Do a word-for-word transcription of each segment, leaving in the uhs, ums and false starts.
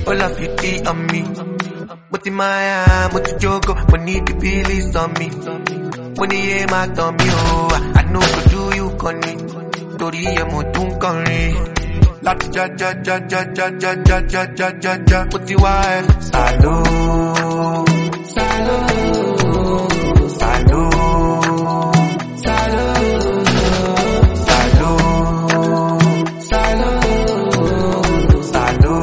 all of you tea on me. But in my hand, but you joke, but need to be least on me. When you hear my tummy, oh, I know what do you con me. Tori emo tun conry. Lati ja ja ja ja ja ja ja ja ja ja ja. Put the wire. Salo, salo, salo, salo, salo, salo, salo,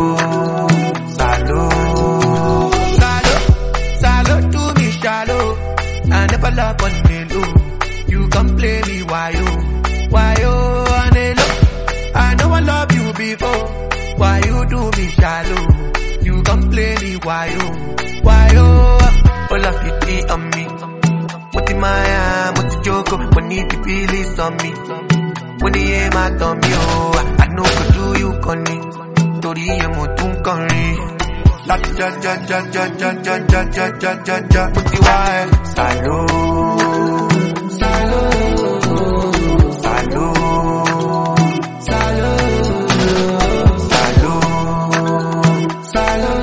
salo, salo, salo. Do me shallow. I never love on me low. You can play me why yo, why yo, Anelo. I know I love you before. Why you do me shallow? You can play me why yo, why yo. All of you tea on me. What in my hand, what you joke, but need to be least on me. When you hear my tummy, oh, I know what do you con me. Tori emo tun conry. La ja ja ja ja ja ja ja ja ja ja ja. Put the wire. Salo, salo, salo, salo, salo, salo,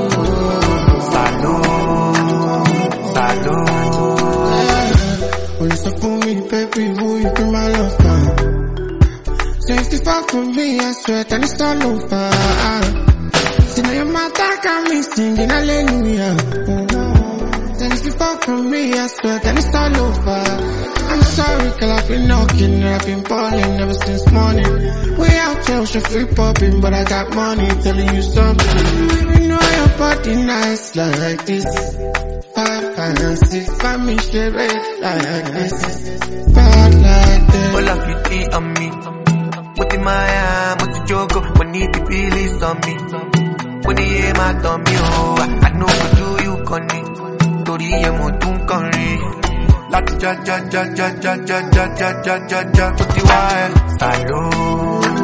salo, salo. When you stop for me, baby, will you be my lover? sixty-five for me, I swear that it's all over. See now your mother got me singing hallelujah. sixty-four from me, I swear that it's all over. I'm sorry, girl, I've been knocking, I've been balling ever since morning. We out here, she free popping, but I got money telling you something. You know your body nice like this. Five and six, five me shit like this. Bad like this. All of you tea on me. What in my hand, what you joke, but need to be least on me. When you hear my tummy, oh, I know what do you con me. Tori emo tun conry. Lati ja ja ja ja ja ja ja ja ja ja ja. Put the wire. Salo.